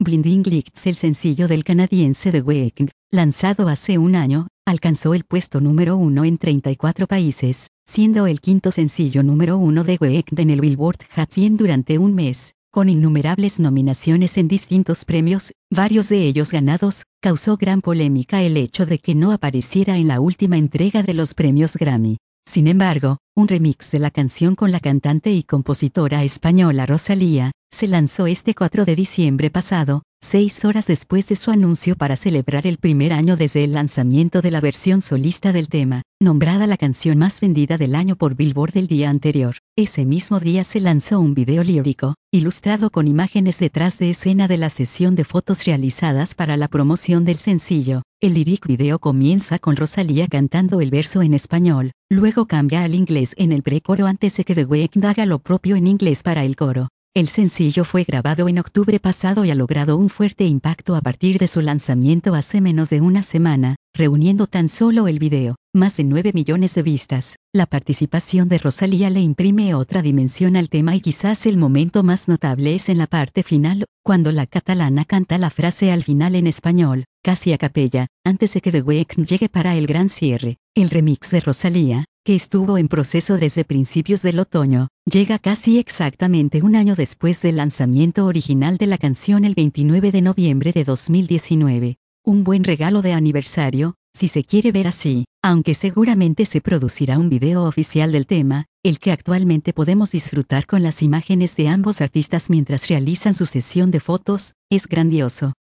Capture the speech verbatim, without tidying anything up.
Blinding Lights, el sencillo del canadiense The Weeknd, lanzado hace un año, alcanzó el puesto número uno en treinta y cuatro países, siendo el quinto sencillo número uno de Weeknd en el Billboard Hot cien durante un mes, con innumerables nominaciones en distintos premios, varios de ellos ganados. Causó gran polémica el hecho de que no apareciera en la última entrega de los premios Grammy. Sin embargo, un remix de la canción con la cantante y compositora española Rosalía, se lanzó este cuatro de diciembre pasado, seis horas después de su anuncio para celebrar el primer año desde el lanzamiento de la versión solista del tema, nombrada la canción más vendida del año por Billboard el día anterior. Ese mismo día se lanzó un video lírico, ilustrado con imágenes detrás de escena de la sesión de fotos realizadas para la promoción del sencillo. El lyric video comienza con Rosalía cantando el verso en español, luego cambia al inglés en el precoro antes de que The Weeknd haga lo propio en inglés para el coro. El sencillo fue grabado en octubre pasado y ha logrado un fuerte impacto a partir de su lanzamiento hace menos de una semana, reuniendo tan solo el video, más de nueve millones de vistas. La participación de Rosalía le imprime otra dimensión al tema y quizás el momento más notable es en la parte final, cuando la catalana canta la frase al final en español, casi a capella, antes de que The Weeknd llegue para el gran cierre. El remix de Rosalía, que estuvo en proceso desde principios del otoño, llega casi exactamente un año después del lanzamiento original de la canción el veintinueve de noviembre de dos mil diecinueve. Un buen regalo de aniversario, si se quiere ver así, aunque seguramente se producirá un video oficial del tema, el que actualmente podemos disfrutar con las imágenes de ambos artistas mientras realizan su sesión de fotos, es grandioso.